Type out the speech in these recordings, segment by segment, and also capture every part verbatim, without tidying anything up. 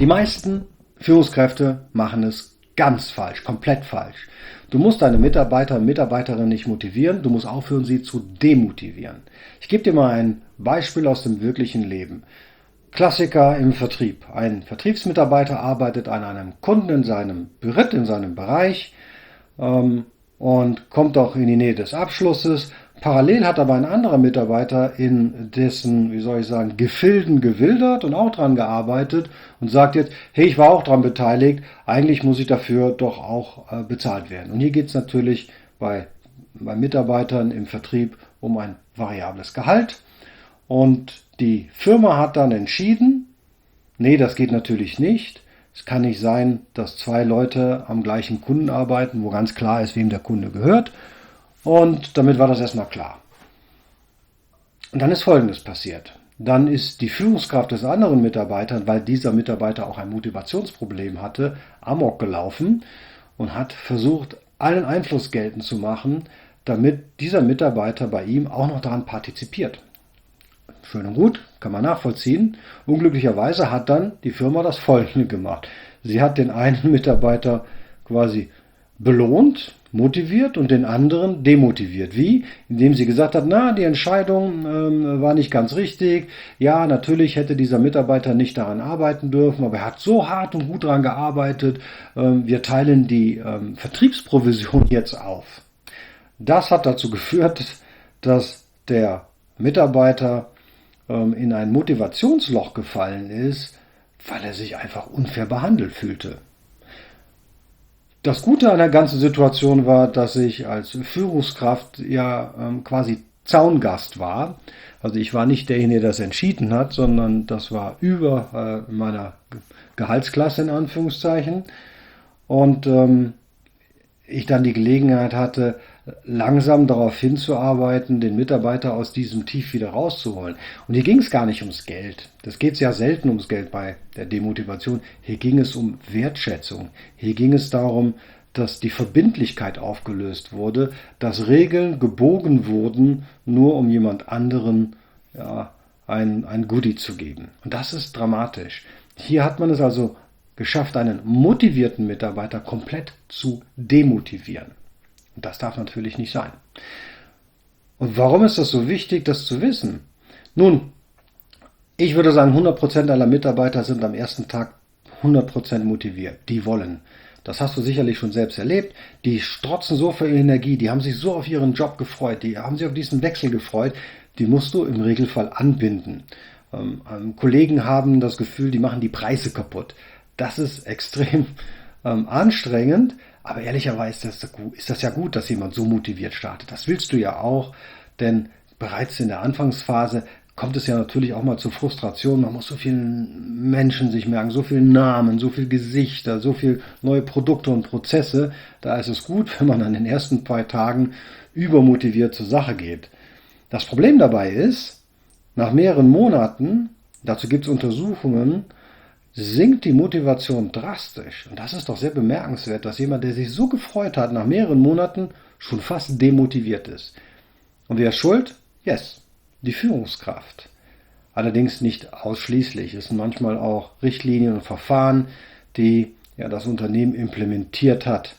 Die meisten Führungskräfte machen es ganz falsch, komplett falsch. Du musst deine Mitarbeiter und Mitarbeiterinnen nicht motivieren, du musst aufhören, sie zu demotivieren. Ich gebe dir mal ein Beispiel aus dem wirklichen Leben. Klassiker im Vertrieb. Ein Vertriebsmitarbeiter arbeitet an einem Kunden in seinem Beritt, in seinem Bereich ähm, und kommt auch in die Nähe des Abschlusses. Parallel hat aber ein anderer Mitarbeiter in dessen, wie soll ich sagen, Gefilden gewildert und auch dran gearbeitet und sagt jetzt, hey, ich war auch dran beteiligt, eigentlich muss ich dafür doch auch äh, bezahlt werden. Und hier geht es natürlich bei, bei Mitarbeitern im Vertrieb um ein variables Gehalt. Und die Firma hat dann entschieden, nee, das geht natürlich nicht. Es kann nicht sein, dass zwei Leute am gleichen Kunden arbeiten, wo ganz klar ist, wem der Kunde gehört. Und damit war das erstmal klar. Und dann ist Folgendes passiert. Dann ist die Führungskraft des anderen Mitarbeiters, weil dieser Mitarbeiter auch ein Motivationsproblem hatte, amok gelaufen und hat versucht, allen Einfluss geltend zu machen, damit dieser Mitarbeiter bei ihm auch noch daran partizipiert. Schön und gut, kann man nachvollziehen. Unglücklicherweise hat dann die Firma das Folgende gemacht. Sie hat den einen Mitarbeiter quasi belohnt, motiviert und den anderen demotiviert. Wie? Indem sie gesagt hat, na, die Entscheidung ähm, war nicht ganz richtig. Ja, natürlich hätte dieser Mitarbeiter nicht daran arbeiten dürfen, aber er hat so hart und gut daran gearbeitet. Ähm, wir teilen die ähm, Vertriebsprovision jetzt auf. Das hat dazu geführt, dass der Mitarbeiter ähm, in ein Motivationsloch gefallen ist, weil er sich einfach unfair behandelt fühlte. Das Gute an der ganzen Situation war, dass ich als Führungskraft ja ähm, quasi Zaungast war. Also ich war nicht derjenige, der das entschieden hat, sondern das war über äh, meiner Gehaltsklasse in Anführungszeichen. Und ähm, ich dann die Gelegenheit hatte, langsam darauf hinzuarbeiten, den Mitarbeiter aus diesem Tief wieder rauszuholen. Und hier ging es gar nicht ums Geld. Das geht ja selten ums Geld bei der Demotivation. Hier ging es um Wertschätzung. Hier ging es darum, dass die Verbindlichkeit aufgelöst wurde, dass Regeln gebogen wurden, nur um jemand anderen ja, ein, ein Goodie zu geben. Und das ist dramatisch. Hier hat man es also geschafft, einen motivierten Mitarbeiter komplett zu demotivieren. Und das darf natürlich nicht sein. Und warum ist das so wichtig, das zu wissen? Nun, ich würde sagen, hundert Prozent aller Mitarbeiter sind am ersten Tag hundert Prozent motiviert. Die wollen. Das hast du sicherlich schon selbst erlebt. Die strotzen so viel Energie, die haben sich so auf ihren Job gefreut, die haben sich auf diesen Wechsel gefreut. Die musst du im Regelfall anbinden. Ähm, Kollegen haben das Gefühl, die machen die Preise kaputt. Das ist extrem ähm, anstrengend. Aber ehrlicherweise ist das, ist das ja gut, dass jemand so motiviert startet. Das willst du ja auch, denn bereits in der Anfangsphase kommt es ja natürlich auch mal zur Frustration. Man muss so vielen Menschen sich merken, so viele Namen, so viele Gesichter, so viele neue Produkte und Prozesse. Da ist es gut, wenn man an den ersten paar Tagen übermotiviert zur Sache geht. Das Problem dabei ist, nach mehreren Monaten, dazu gibt es Untersuchungen, sinkt die Motivation drastisch. Und das ist doch sehr bemerkenswert, dass jemand, der sich so gefreut hat, nach mehreren Monaten schon fast demotiviert ist. Und wer ist schuld? Yes, die Führungskraft. Allerdings nicht ausschließlich. Es sind manchmal auch Richtlinien und Verfahren, die ja das Unternehmen implementiert hat,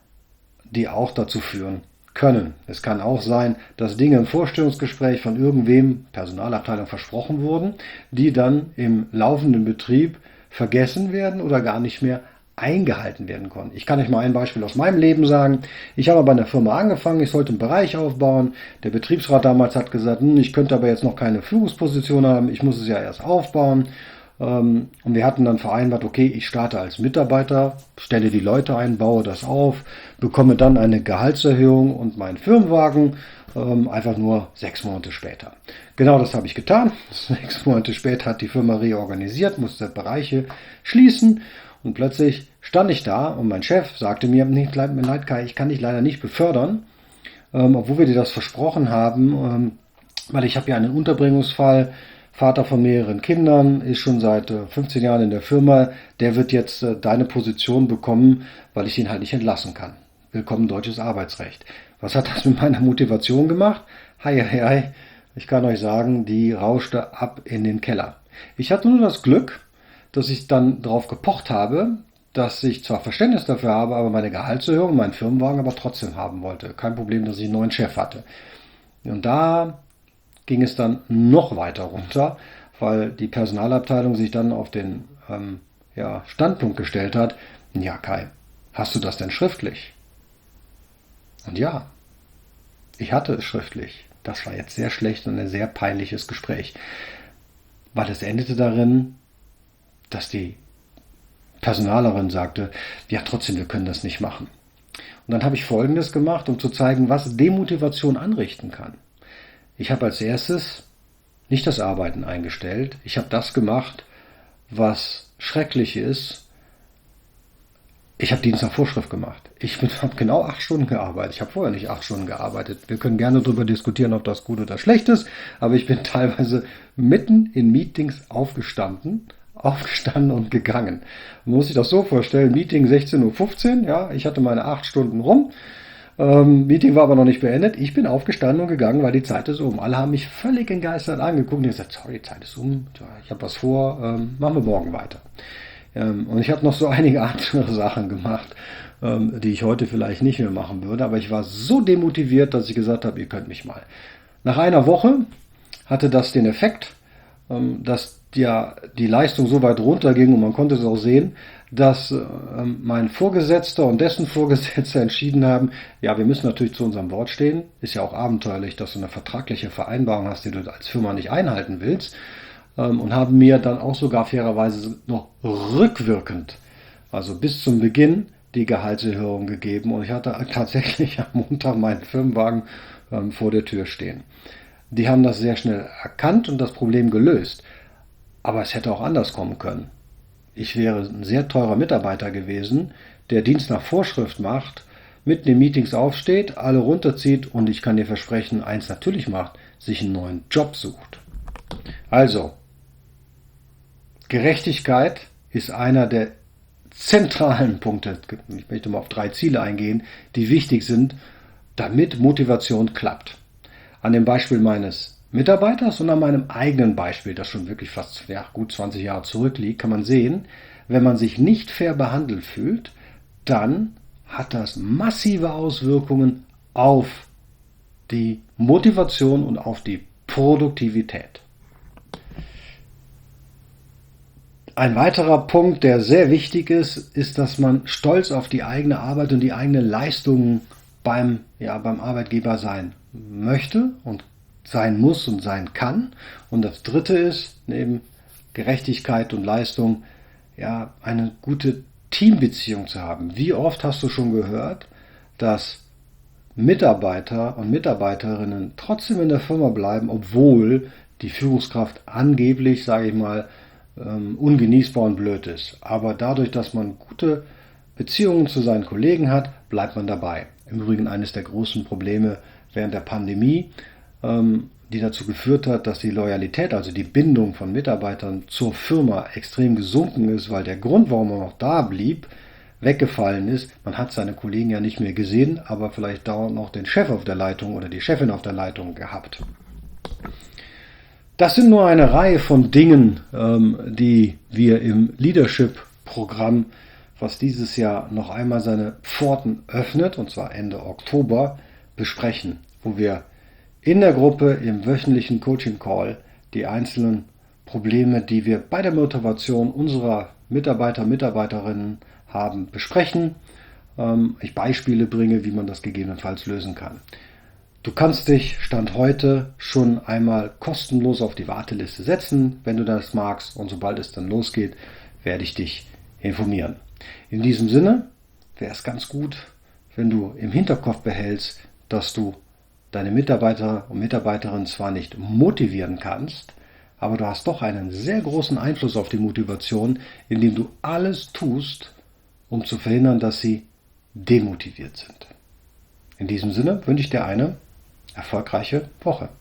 die auch dazu führen können. Es kann auch sein, dass Dinge im Vorstellungsgespräch von irgendwem, Personalabteilung, versprochen wurden, die dann im laufenden Betrieb vergessen werden oder gar nicht mehr eingehalten werden konnten. Ich kann euch mal ein Beispiel aus meinem Leben sagen. Ich habe bei einer Firma angefangen, ich sollte einen Bereich aufbauen. Der Betriebsrat damals hat gesagt, hm, ich könnte aber jetzt noch keine Führungsposition haben, ich muss es ja erst aufbauen. Und wir hatten dann vereinbart, okay, ich starte als Mitarbeiter, stelle die Leute ein, baue das auf, bekomme dann eine Gehaltserhöhung und meinen Firmenwagen, einfach nur sechs Monate später. Genau das habe ich getan. Sechs Monate später hat die Firma reorganisiert, musste Bereiche schließen und plötzlich stand ich da und mein Chef sagte mir, nee, tut mir leid, Kai, ich kann dich leider nicht befördern, obwohl wir dir das versprochen haben, weil ich habe ja einen Unterbringungsfall, Vater von mehreren Kindern, ist schon seit fünfzehn Jahren in der Firma, der wird jetzt deine Position bekommen, weil ich ihn halt nicht entlassen kann. Willkommen deutsches Arbeitsrecht. Was hat das mit meiner Motivation gemacht? Hei, hei, hei. Ich kann euch sagen, die rauschte ab in den Keller. Ich hatte nur das Glück, dass ich dann darauf gepocht habe, dass ich zwar Verständnis dafür habe, aber meine Gehaltserhöhung, meinen Firmenwagen aber trotzdem haben wollte. Kein Problem, dass ich einen neuen Chef hatte. Und da ging es dann noch weiter runter, weil die Personalabteilung sich dann auf den ähm, ja, Standpunkt gestellt hat, ja Kai, hast du das denn schriftlich? Und ja, ich hatte es schriftlich. Das war jetzt sehr schlecht und ein sehr peinliches Gespräch, weil es endete darin, dass die Personalerin sagte, ja trotzdem, wir können das nicht machen. Und dann habe ich Folgendes gemacht, um zu zeigen, was Demotivation anrichten kann. Ich habe als erstes nicht das Arbeiten eingestellt. Ich habe das gemacht, was schrecklich ist. Ich habe Dienst nach Vorschrift gemacht. Ich habe genau acht Stunden gearbeitet. Ich habe vorher nicht acht Stunden gearbeitet. Wir können gerne darüber diskutieren, ob das gut oder schlecht ist. Aber ich bin teilweise mitten in Meetings aufgestanden, aufgestanden und gegangen. Man muss sich das so vorstellen, Meeting sechzehn Uhr fünfzehn, ja, ich hatte meine acht Stunden rum. Ähm, Meeting war aber noch nicht beendet. Ich bin aufgestanden und gegangen, weil die Zeit ist um. Alle haben mich völlig entgeistert angeguckt und gesagt, sorry, die Zeit ist um, ich habe was vor, ähm, machen wir morgen weiter. Ähm, und ich habe noch so einige andere Sachen gemacht, ähm, die ich heute vielleicht nicht mehr machen würde. Aber ich war so demotiviert, dass ich gesagt habe, ihr könnt mich mal. Nach einer Woche hatte das den Effekt, ähm, dass ja die Leistung so weit runterging und man konnte es auch sehen, dass ähm, mein Vorgesetzter und dessen Vorgesetzter entschieden haben, ja, wir müssen natürlich zu unserem Wort stehen. Ist ja auch abenteuerlich, dass du eine vertragliche Vereinbarung hast, die du als Firma nicht einhalten willst. Ähm, und haben mir dann auch sogar fairerweise noch rückwirkend, also bis zum Beginn, die Gehaltserhöhung gegeben. Und ich hatte tatsächlich am Montag meinen Firmenwagen ähm, vor der Tür stehen. Die haben das sehr schnell erkannt und das Problem gelöst. Aber es hätte auch anders kommen können. Ich wäre ein sehr teurer Mitarbeiter gewesen, der Dienst nach Vorschrift macht, mitten in Meetings aufsteht, alle runterzieht und ich kann dir versprechen, eins natürlich macht, sich einen neuen Job sucht. Also, Gerechtigkeit ist einer der zentralen Punkte. Ich möchte mal auf drei Ziele eingehen, die wichtig sind, damit Motivation klappt. An dem Beispiel meines Mitarbeiters und an meinem eigenen Beispiel, das schon wirklich fast ja, gut zwanzig Jahre zurückliegt, kann man sehen, wenn man sich nicht fair behandelt fühlt, dann hat das massive Auswirkungen auf die Motivation und auf die Produktivität. Ein weiterer Punkt, der sehr wichtig ist, ist, dass man stolz auf die eigene Arbeit und die eigene Leistungen beim, ja, beim Arbeitgeber sein möchte und sein muss und sein kann. Und das dritte ist, neben Gerechtigkeit und Leistung, ja, eine gute Teambeziehung zu haben. Wie oft hast du schon gehört, dass Mitarbeiter und Mitarbeiterinnen trotzdem in der Firma bleiben, obwohl die Führungskraft angeblich, sage ich mal, ungenießbar und blöd ist. Aber dadurch, dass man gute Beziehungen zu seinen Kollegen hat, bleibt man dabei. Im Übrigen eines der großen Probleme während der Pandemie, die dazu geführt hat, dass die Loyalität, also die Bindung von Mitarbeitern zur Firma extrem gesunken ist, weil der Grund, warum man noch da blieb, weggefallen ist. Man hat seine Kollegen ja nicht mehr gesehen, aber vielleicht dauernd noch den Chef auf der Leitung oder die Chefin auf der Leitung gehabt. Das sind nur eine Reihe von Dingen, die wir im Leadership-Programm, was dieses Jahr noch einmal seine Pforten öffnet, und zwar Ende Oktober, besprechen, wo wir in der Gruppe im wöchentlichen Coaching-Call die einzelnen Probleme, die wir bei der Motivation unserer Mitarbeiter, Mitarbeiterinnen haben, besprechen. Ich Beispiele bringe, wie man das gegebenenfalls lösen kann. Du kannst dich Stand heute schon einmal kostenlos auf die Warteliste setzen, wenn du das magst. Und sobald es dann losgeht, werde ich dich informieren. In diesem Sinne wäre es ganz gut, wenn du im Hinterkopf behältst, dass du deine Mitarbeiter und Mitarbeiterinnen zwar nicht motivieren kannst, aber du hast doch einen sehr großen Einfluss auf die Motivation, indem du alles tust, um zu verhindern, dass sie demotiviert sind. In diesem Sinne wünsche ich dir eine erfolgreiche Woche.